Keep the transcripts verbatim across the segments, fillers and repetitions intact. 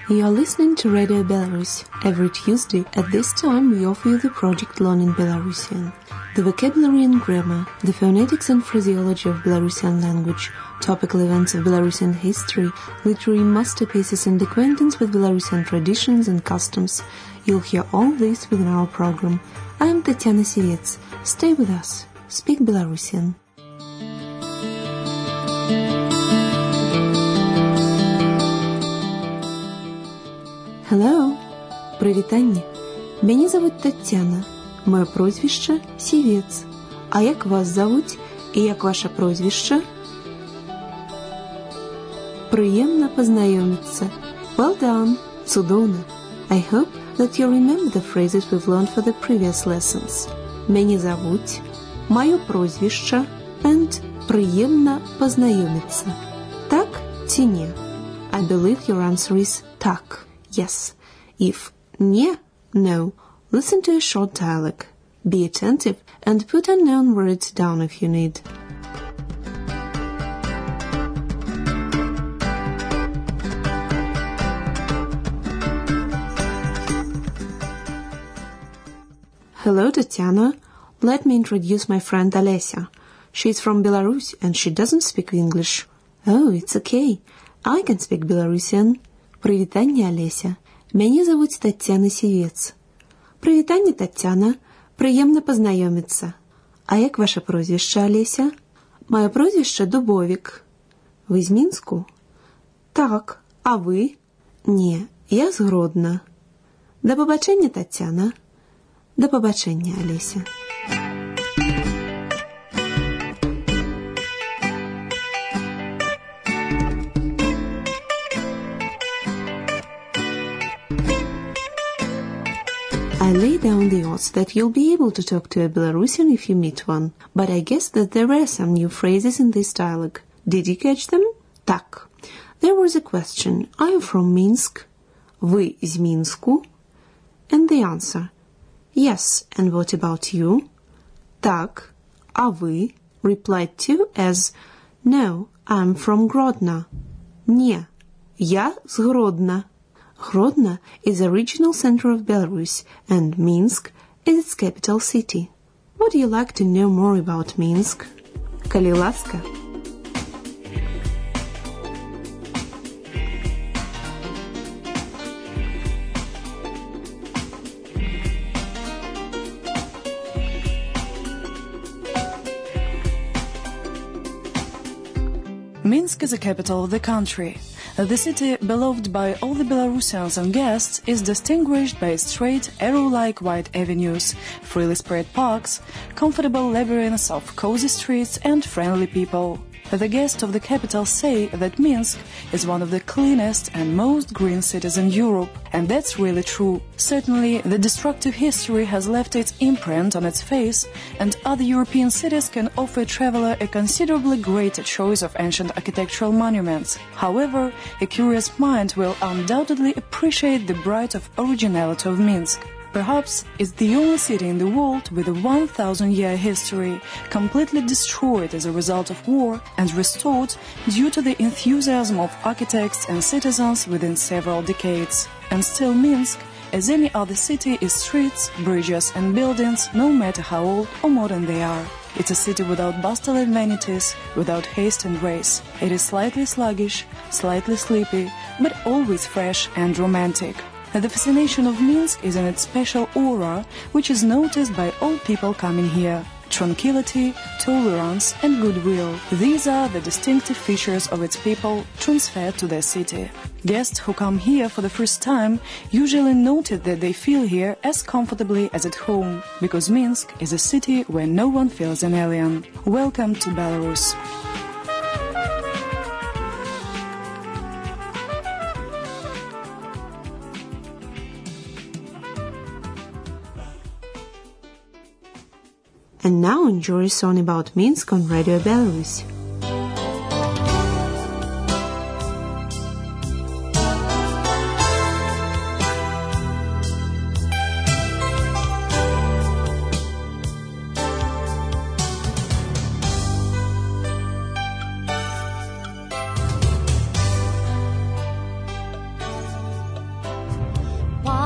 You are listening to Radio Belarus. Every Tuesday at this time we offer you the project Learning Belarusian. The vocabulary and grammar, the phonetics and phraseology of Belarusian language, topical events of Belarusian history, literary masterpieces and acquaintance with Belarusian traditions and customs. You'll hear all this within our program. I am Tatiana Sivets. Stay with us. Speak Belarusian. Hello. Привітання. Мене зовут Тетяна. Моє прозвище Сівець. А як вас зовуть і як ваше прозвище? Приємно познайомитися. Well done. Чудовно. I hope that you remember the phrases we've learned for the previous lessons. Мене зовуть, моє прозвище and приємно познайомитися. Так чи ні? I believe your answer is так. Yes. If не, no, listen to a short dialogue. Be attentive and put unknown words down if you need. Hello, Tatiana. Let me introduce my friend Olesya. She's from Belarus and she doesn't speak English. Oh, it's okay. I can speak Belarusian. Привітання, Олеся. Мене зовуть Тетяна Сівець. Привітання, Тетяна. Приємно познайомитися. А як ваше прозвище, Олеся? Моє прозвище Дубовік. Ви з Мінську? Так. А ви? Ні, я з Гродно. До побачення, Тетяна. До побачення, Олеся. I lay down the odds that you'll be able to talk to a Belarusian if you meet one, but I guess that there were some new phrases in this dialogue. Did you catch them? Так. There was a question. Are you from Minsk? Ви з Мінську? And the answer. Yes, and what about you? Так. А ви? Replied to as, no, I'm from Grodno. Ні, я з Гродно. Grodno is the regional center of Belarus, and Minsk is its capital city. Would you like to know more about Minsk? Коли ласка. Minsk is the capital of the country. The city, beloved by all the Belarusians and guests, is distinguished by its straight, arrow-like wide avenues, freely spread parks, comfortable labyrinths of cozy streets and friendly people. The guests of the capital say that Minsk is one of the cleanest and most green cities in Europe, and that's really true. Certainly, the destructive history has left its imprint on its face, and other European cities can offer a traveler a considerably greater choice of ancient architectural monuments. However, a curious mind will undoubtedly appreciate the bright of originality of Minsk. Perhaps it's the only city in the world with a one thousand year history, completely destroyed as a result of war and restored due to the enthusiasm of architects and citizens within several decades. And still Minsk, as any other city, is streets, bridges and buildings, no matter how old or modern they are. It's a city without bustle and vanities, without haste and race. It is slightly sluggish, slightly sleepy, but always fresh and romantic. The fascination of Minsk is in its special aura, which is noticed by all people coming here. Tranquility, tolerance and goodwill. These are the distinctive features of its people transferred to their city. Guests who come here for the first time usually noted that they feel here as comfortably as at home, because Minsk is a city where no one feels an alien. Welcome to Belarus. And now enjoy a song about Minsk on Radio Belarus.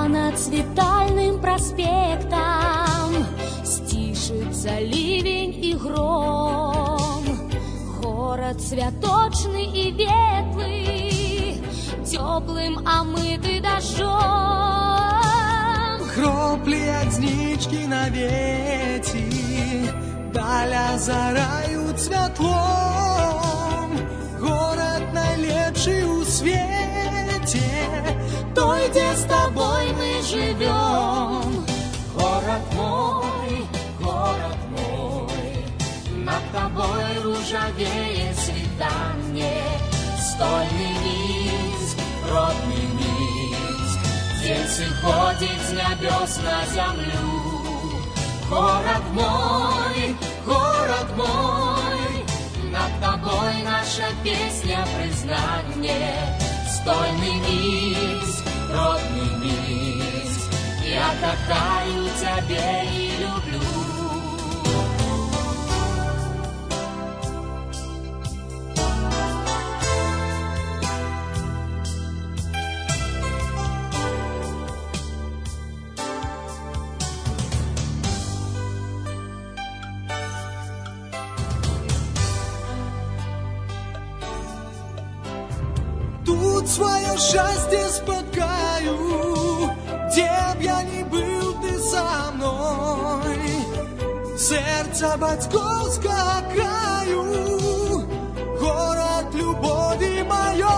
А над Цветальным проспектом стишится ливень и гром. Город святочный и ветлый, теплым омытый дождем. Кропли от знички на вети даль озарают светлом. Город найлепший у свете, той, где с тобой мы живем. Город мой, город мой, над тобой ружавеет свитанье. Стольный Минск, родный Минск, день сходит с небес на землю. Город мой, город мой, над тобой наша песня признание. Стольный Минск, родный Минск, я кохаю тебя и люблю. Тут свое счастье споткаю, где б я ни был, ты со мной. Сердце батьковского краю, город любови моей.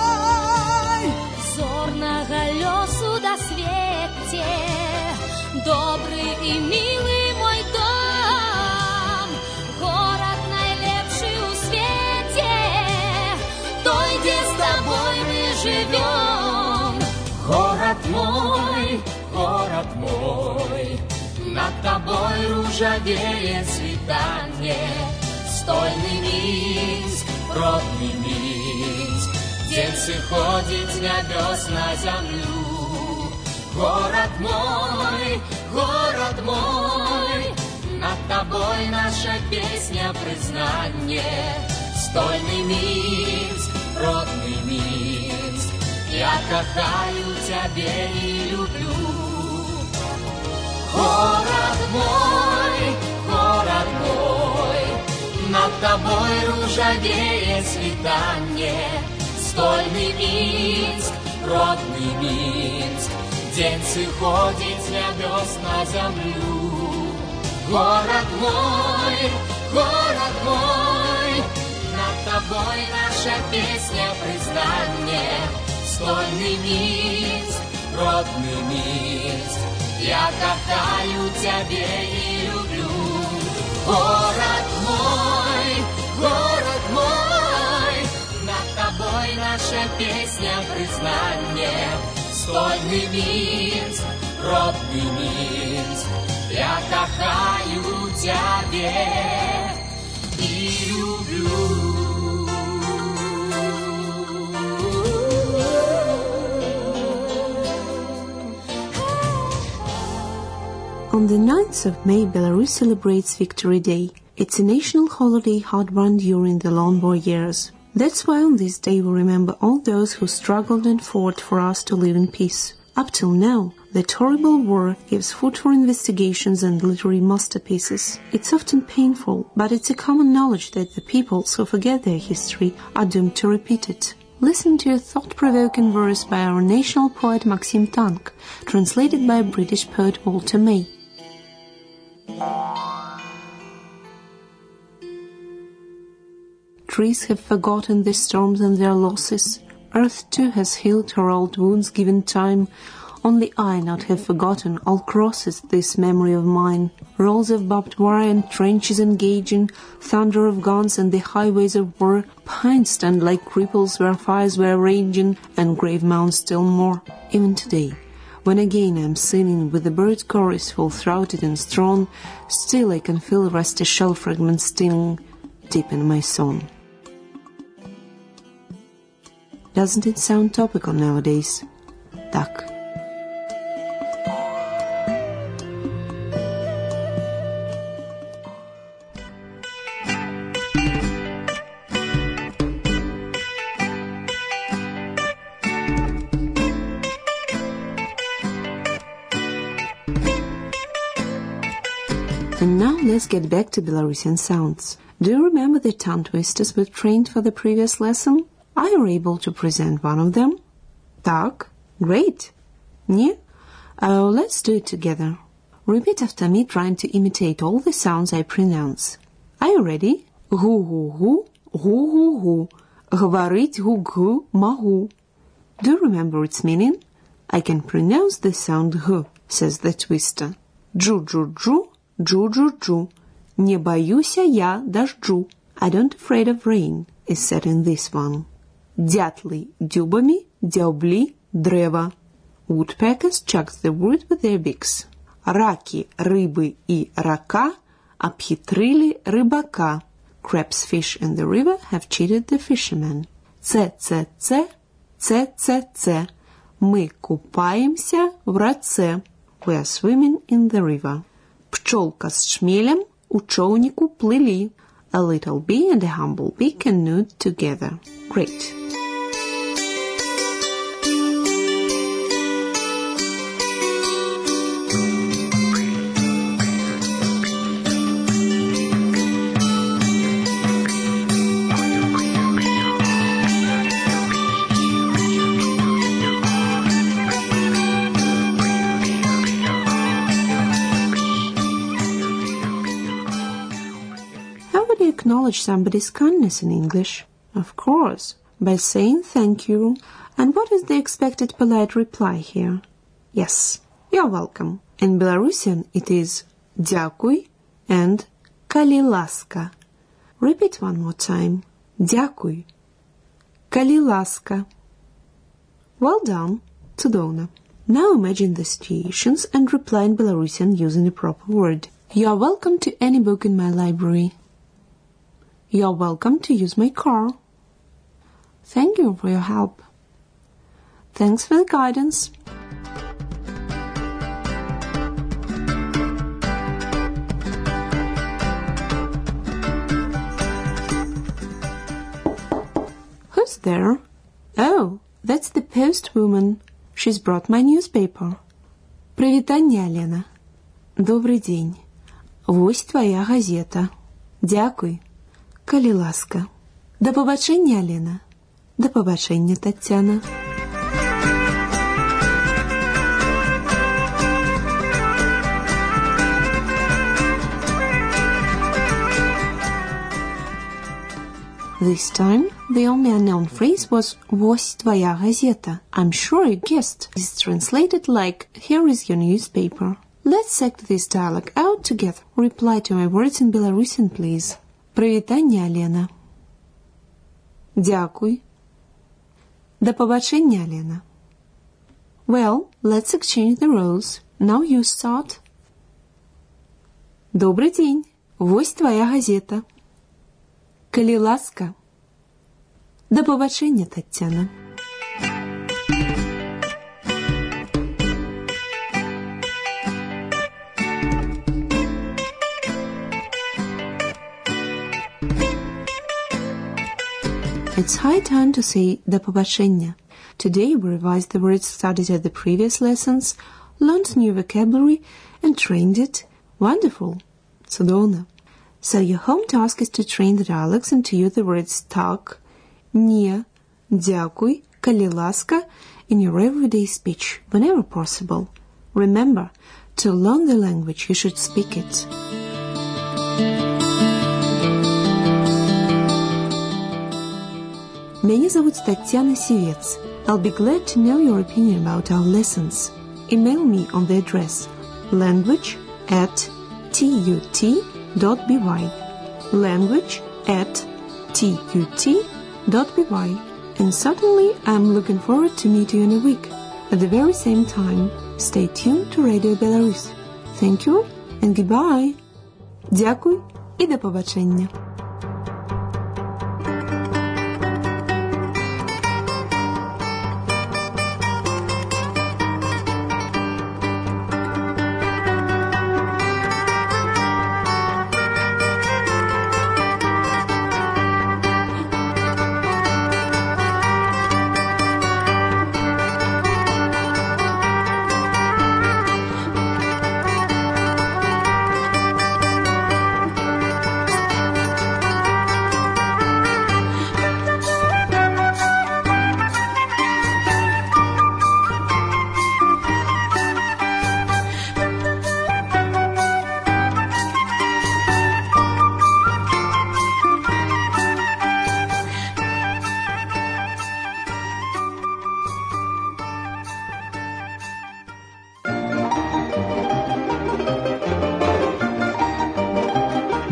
Зорного лесу до свете, добрый и милый мой дом. Город найлепший у свете, той, где с тобой мы живем. Город мой, город мой, над тобой ружавеет свитанье. Стольный Минск, родный Минск, день сходит с небес на землю. Город мой, город мой, над тобой наша песня признание. Стольный Минск, родный Минск, я кохаю тебя и люблю. Город мой, город мой, над тобой ружавеет свитанье. Стольный Минск, родный Минск, день сходит с небес на землю. Город мой, город мой, над тобой наша песня признание. Стольный Минск, родный Минск, я кохаю тебя и люблю. Город мой, город мой, над тобой наша песня признание. Стольный Минск, родный Минск, я кохаю тебя и люблю. On the ninth of May, Belarus celebrates Victory Day. It's a national holiday hard-won during the long war years. That's why on this day we remember all those who struggled and fought for us to live in peace. Up till now, that horrible war gives food for investigations and literary masterpieces. It's often painful, but it's a common knowledge that the peoples who forget their history are doomed to repeat it. Listen to a thought-provoking verse by our national poet Maxim Tank, translated by British poet Walter May. Trees have forgotten their storms and their losses. Earth too has healed her old wounds given time. Only I not have forgotten all crosses this memory of mine. Rolls of barbed wire and trenches engaging, thunder of guns and the highways of war. Pines stand like cripples where fires were raging, and grave mounds still more. Even today, when again I am singing with the bird chorus full-throated and strong, still I can feel rusty shell fragments stinging deep in my song. Doesn't it sound topical nowadays? Так. And now let's get back to Belarusian sounds. Do you remember the tongue twisters we trained for the previous lesson? Are you able to present one of them? Так, great. Не? Oh, let's do it together. Repeat after me, trying to imitate all the sounds I pronounce. Are you ready? Гу-гу-гу, гу-гу-гу. Говорить гу-гу могу. Do you remember its meaning? I can pronounce the sound G, says the twister. Джу-джу-джу, джу-джу-джу. Не боюся я дождю. I don't afraid of rain, is said in this one. Дятли дюбами, дяблі древа. Woodpeckers chucked the wood with their beaks. Раки, рыбы и рака обхитрили рыбака. Crabs, fish in the river have cheated the fisherman. Це-це-це, це-це-це. Мы купаемся в раце. We are swimming in the river. Пчелка с шмелем у човнику плыли. A little bee and a humble bee canoed together. Great. Acknowledge somebody's kindness in English? Of course, by saying thank you. And what is the expected polite reply here? Yes, you're welcome. In Belarusian, it is дякуй and калі ласка. Repeat one more time. Дякуй. Калі ласка. Well done, Цудовна. Now imagine the situations and reply in Belarusian using a proper word. You are welcome to any book in my library. You are welcome to use my car. Thank you for your help. Thanks for the guidance. Who's there? Oh, that's the postwoman. She's brought my newspaper. Привітання, Лена. Добрий день. Вось твоя газета. Дякуй. Калі ласка. Да побачення, Лена. Да побачення, Тетяна. This time, the only unknown phrase was «Вось твоя газета». I'm sure you guessed. It's translated like «Here is your newspaper». Let's act this dialogue out together. Reply to my words in Belarusian, please. Привітання, Лена. Дякуй. До побачення, Лена. Well, let's exchange the roles. Now you start. Добрий день. Вось твоя газета. Калі ласка. До побачення, Тетяна. It's high time to say «до побачення». Today we revised the words studied at the previous lessons, learned new vocabulary, and trained it. Wonderful! Цудовно! So your home task is to train the dialects and to use the words «так», «не», «дякуй», «калі ласка» in your everyday speech, whenever possible. Remember, to learn the language, you should speak it. Меня зовут Татьяна Сивец. I'll be glad to know your opinion about our lessons. Email me on the address language at tut dot by. Language at tut dot by. And certainly I'm looking forward to meet you in a week. At the very same time, stay tuned to Radio Belarus. Thank you and goodbye. Дякуй і до побачення.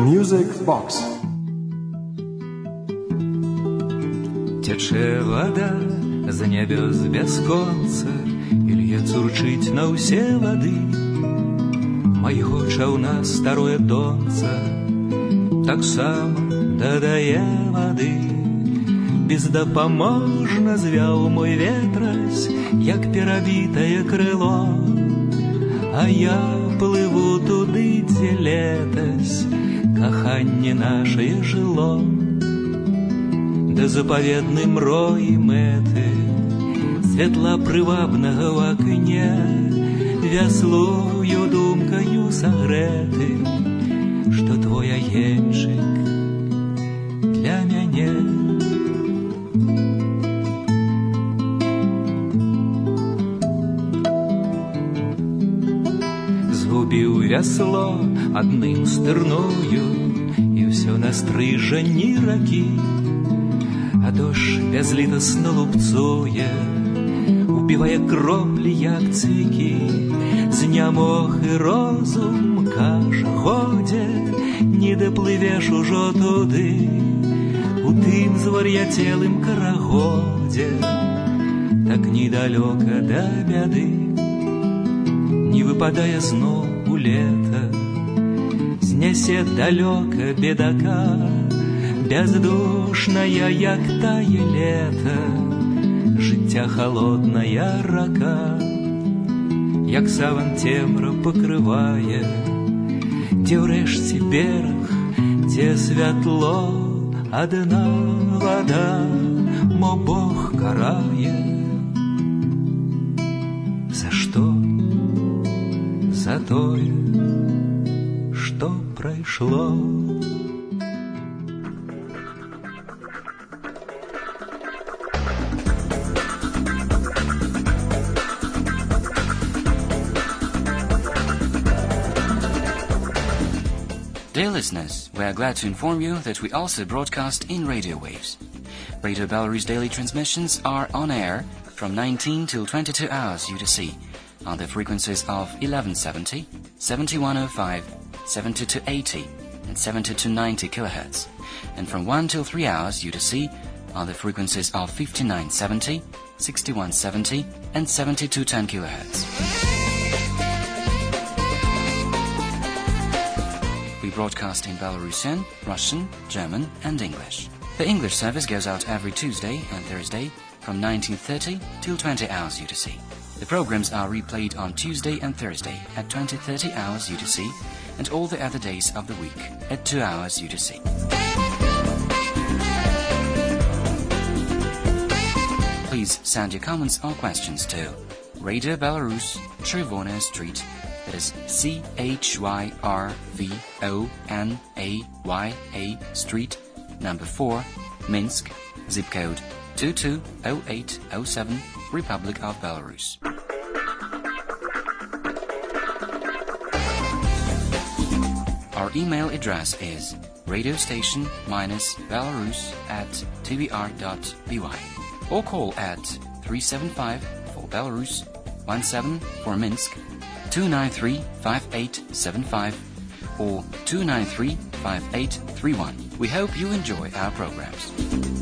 Music Box. Тече вода з небес бясконца, і льецца урчыць на ўсе вады. Майго чаўна старое донца таксама дадае вады. Бездапаможна звяў мой ветразь, як перабітае крыло, а я плыву туды, дзе летась каханне нашае жыло. Да запаведным роі мэты светла прывабнага ў акне вяслую думкаю сагрэты, што твой агеньчык для мяне. Згубіў вясло адным стырною, і ўсё на стрыжані ракі, а дождж бязлітасна лупцуе, убівае кроплі, як цвікі. Знямог і розум кажа: годзе, не даплывеш ужо туды, у тым звар'яцелым карагодзе, так недалёка да бяды. Не выпадае зноў у лета, знясе далёка бедака, бяздушная, як тае лета, жыцця халодная рака. Як саван цемра пакрывае, дзе ўрэшце бераг, дзе святло, адна вада, мо Бог карае. За што? За тое, што прайшло. Dear listeners, we are glad to inform you that we also broadcast in radio waves. Radio Belarus daily transmissions are on air from nineteen till twenty-two hours U T C on the frequencies of eleven seventy, seventy-one oh five, seventy-two eighty and seventy-two ninety kilohertz, and from one till three hours U T C on the frequencies of fifty-nine seventy, sixty-one seventy and seventy-two ten kilohertz. We broadcast in Belarusian, Russian, German and English. The English service goes out every Tuesday and Thursday from nineteen thirty till twenty hours U T C. The programs are replayed on Tuesday and Thursday at twenty thirty hours U T C and all the other days of the week at two hours U T C. Please send your comments or questions to Radio Belarus, Chervona Street, that is C H Y R V O N A Y A Street, number four, Minsk, zip code two two oh eight oh seven, Republic of Belarus. Our email address is radiostation-belarus at tvr.by or call at three seven five for Belarus, one seven for Minsk, two nine three, five eight seven five or two nine three, five eight three one. We hope you enjoy our programs.